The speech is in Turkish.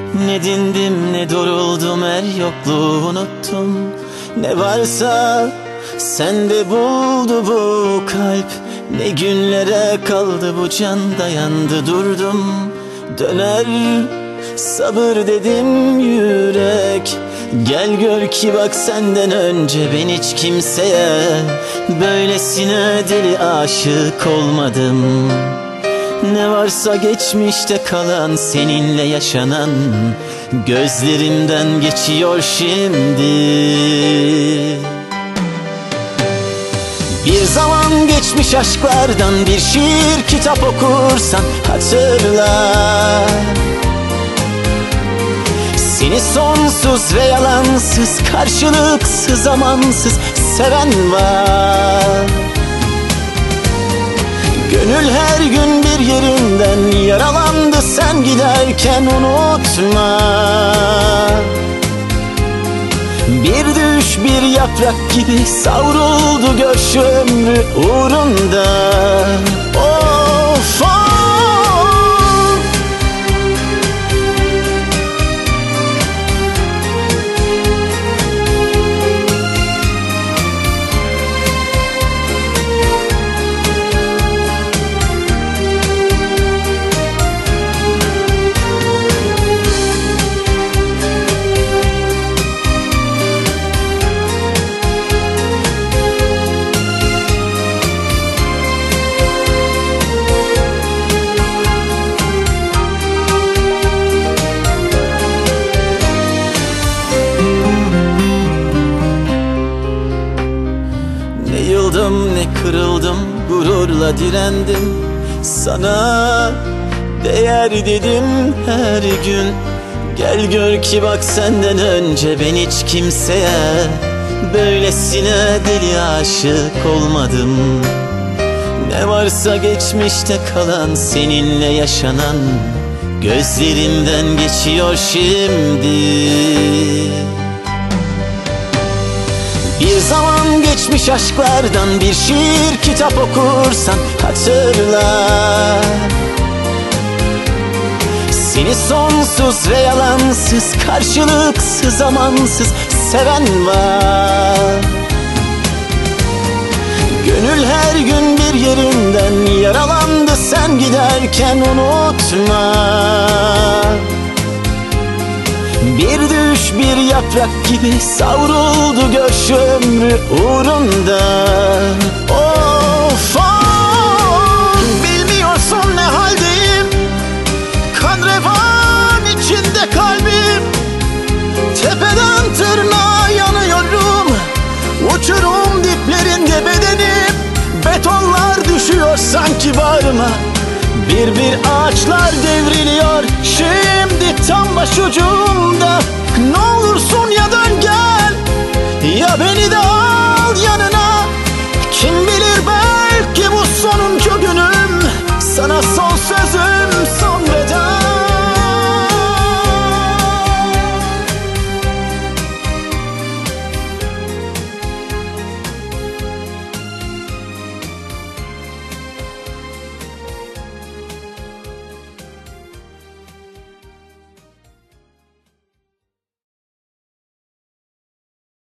Ne dindim ne duruldum, er yokluğu unuttum. Ne varsa sende buldu bu kalp. Ne günlere kaldı bu can, dayandı durdum. Döner sabır dedim yürek. Gel gör ki bak, senden önce ben hiç kimseye böylesine deli aşık olmadım. Ne varsa geçmişte kalan, seninle yaşanan gözlerimden geçiyor şimdi. Bir zaman geçmiş aşklardan bir şiir kitap okursan hatırla. Seni sonsuz ve yalansız, karşılıksız, amansız seven var. Gönül her gün bir yerinden yaralandı, sen giderken unutma. Bir düş bir yaprak gibi savruldu, gör şu ömrü uğrunda. Of of. Ne kırıldım, gururla direndim. Sana değer dedim her gün. Gel gör ki bak, senden önce ben hiç kimseye böylesine deli aşık olmadım. Ne varsa geçmişte kalan, seninle yaşanan gözlerimden geçiyor şimdi. Bir zaman geçmiş aşklardan bir şiir kitap okursan hatırla. Seni sonsuz ve yalansız, karşılıksız, amansız seven var. Gönül her gün bir yerinden yaralandı, sen giderken unutma. Bir düş bir yaprak gibi savruldu, gör şu ömrü uğrunda. Of of. Bilmiyorsun ne haldeyim, kan revan içinde kalbim. Tepeden tırnağa yanıyorum, uçurum diplerinde bedenim. Betonlar düşüyor sanki bağrıma, bir bir ağaçlar devriliyor şimdi tam başucumda. Ne olursun ya dön gel, ya beni de